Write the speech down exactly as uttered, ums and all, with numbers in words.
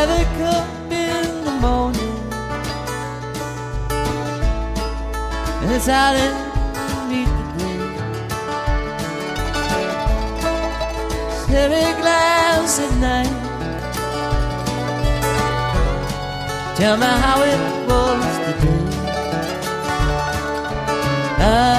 heavy cup in the morning, and it's out in meet the day. Heavy glass at night. Tell me how it was today. I